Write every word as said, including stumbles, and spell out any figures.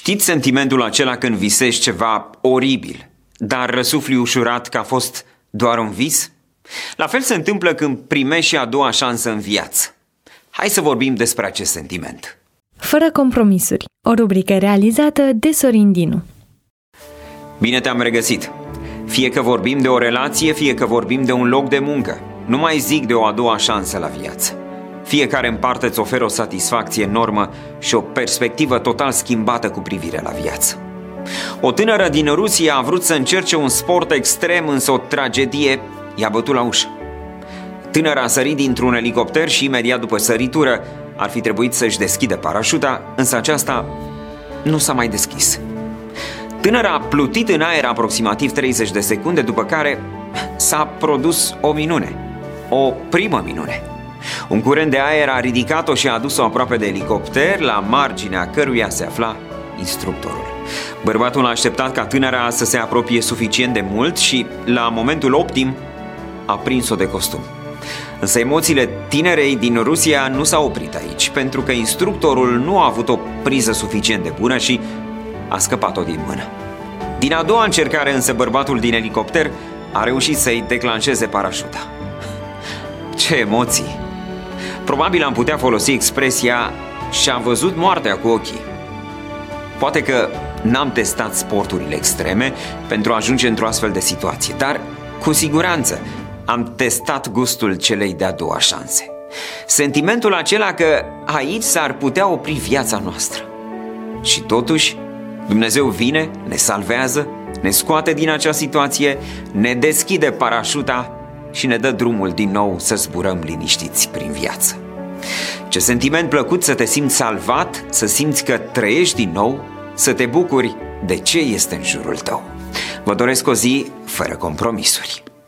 Știți sentimentul acela când visezi ceva oribil, dar răsufli ușurat că a fost doar un vis? La fel se întâmplă când primești și a doua șansă în viață. Hai să vorbim despre acest sentiment. Fără compromisuri, o rubrică realizată de Sorin Dinu. Bine te-am regăsit! Fie că vorbim de o relație, fie că vorbim de un loc de muncă, nu mai zic de o a doua șansă la viață. Fiecare în parte îți oferă o satisfacție enormă și o perspectivă total schimbată cu privire la viață. O tânără din Rusia a vrut să încerce un sport extrem, însă o tragedie i-a bătut la ușă. Tânăra a sărit dintr-un elicopter și imediat după săritură ar fi trebuit să-și deschidă parașuta, însă aceasta nu s-a mai deschis. Tânăra a plutit în aer aproximativ treizeci de secunde, după care s-a produs o minune, o primă minune. Un curent de aer a ridicat-o și a adus-o aproape de elicopter, la marginea căruia se afla instructorul. Bărbatul a așteptat ca tânăra să se apropie suficient de mult și, la momentul optim, a prins-o de costum. Însă emoțiile tinerei din Rusia nu s-au oprit aici, pentru că instructorul nu a avut o priză suficient de bună și a scăpat-o din mână. Din a doua încercare însă bărbatul din elicopter a reușit să-i declanșeze parașuta. Ce emoții! Probabil am putea folosi expresia "și-a văzut moartea cu ochii". Poate că n-am testat sporturile extreme pentru a ajunge într-o astfel de situație, dar cu siguranță am testat gustul celei de-a doua șanse. Sentimentul acela că aici s-ar putea opri viața noastră. Și totuși, Dumnezeu vine, ne salvează, ne scoate din acea situație, ne deschide parașuta și ne dă drumul din nou să zburăm liniștiți prin viață. Ce sentiment plăcut să te simți salvat, să simți că trăiești din nou, să te bucuri de ce este în jurul tău. Vă doresc o zi fără compromisuri.